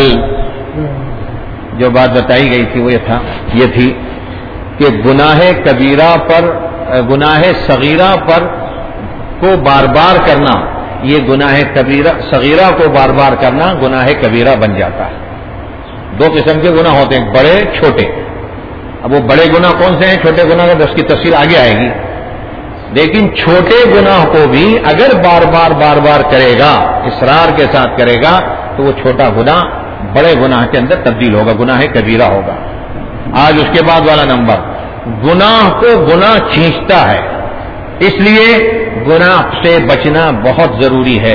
کل جو بات بتائی گئی تھی وہ یہ تھی کہ گناہ کبیرہ پر، گناہ صغیرہ پر کو بار بار کرنا، یہ گناہ کبیرہ صغیرہ کو بار بار کرنا گناہ کبیرہ بن جاتا ہے۔ دو قسم کے گناہ ہوتے ہیں، بڑے چھوٹے۔ اب وہ بڑے گناہ کون سے ہیں، چھوٹے گناہ کا اس کی تفصیل آگے آئے گی، لیکن چھوٹے گناہ کو بھی اگر بار بار کرے گا، اصرار کے ساتھ کرے گا، تو وہ چھوٹا گناہ بڑے گناہ کے اندر تبدیل ہوگا، گناہ کبیرہ ہوگا۔ آج اس کے بعد والا نمبر، گناہ کو گناہ کھینچتا ہے، اس لیے گناہ سے بچنا بہت ضروری ہے۔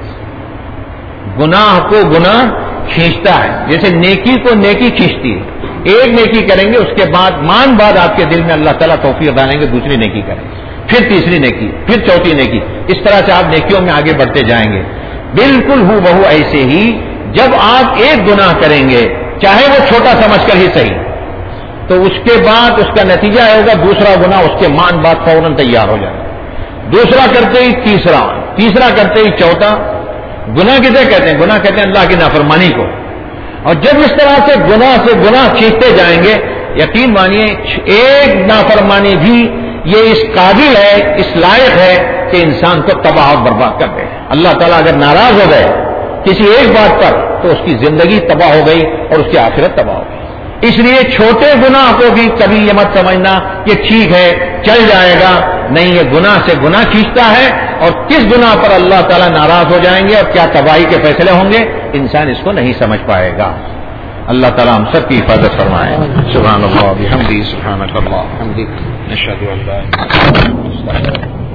گناہ کو گناہ کھینچتا ہے، جیسے نیکی کو نیکی کھینچتی ہے۔ ایک نیکی کریں گے، اس کے بعد آپ کے دل میں اللہ تعالیٰ توفیق ڈالیں گے، دوسری نیکی کریں گے، پھر تیسری نیکی، پھر چوتھی نیکی، اس طرح سے آپ نیکیوں میں آگے بڑھتے جائیں گے۔ بالکل ہو بہو ایسے ہی جب آپ ایک گناہ کریں گے، چاہے وہ چھوٹا سمجھ کر ہی صحیح، تو اس کے بعد اس کا نتیجہ ہوگا دوسرا گناہ اس کے بعد فوراً تیار ہو جائے، دوسرا کرتے ہی تیسرا کرتے ہی چوتھا۔ گناہ کسے کہتے ہیں؟ گناہ کہتے ہیں اللہ کی نافرمانی کو۔ اور جب اس طرح سے گناہ کھینچتے جائیں گے، یقین مانیے ایک نافرمانی بھی یہ اس قابل ہے، اس لائق ہے کہ انسان کو تباہ اور برباد کر دے۔ اللہ تعالیٰ اگر ناراض ہو گئے کسی ایک بات پر تو اس کی زندگی تباہ ہو گئی اور اس کی آخرت تباہ ہو گئی۔ اس لیے چھوٹے گناہ کو بھی کبھی یہ مت سمجھنا کہ ٹھیک ہے چل جائے گا، نہیں، یہ گناہ سے گناہ کھینچتا ہے، اور کس گناہ پر اللہ تعالیٰ ناراض ہو جائیں گے اور کیا تباہی کے فیصلے ہوں گے، انسان اس کو نہیں سمجھ پائے گا۔ اللہ تعالیٰ ہم سب کی حفاظت فرمائے۔ سبحان اللہ بحمدہ، سبحانک اللہ بحمدک، نشہد ان لا الہ الا انت،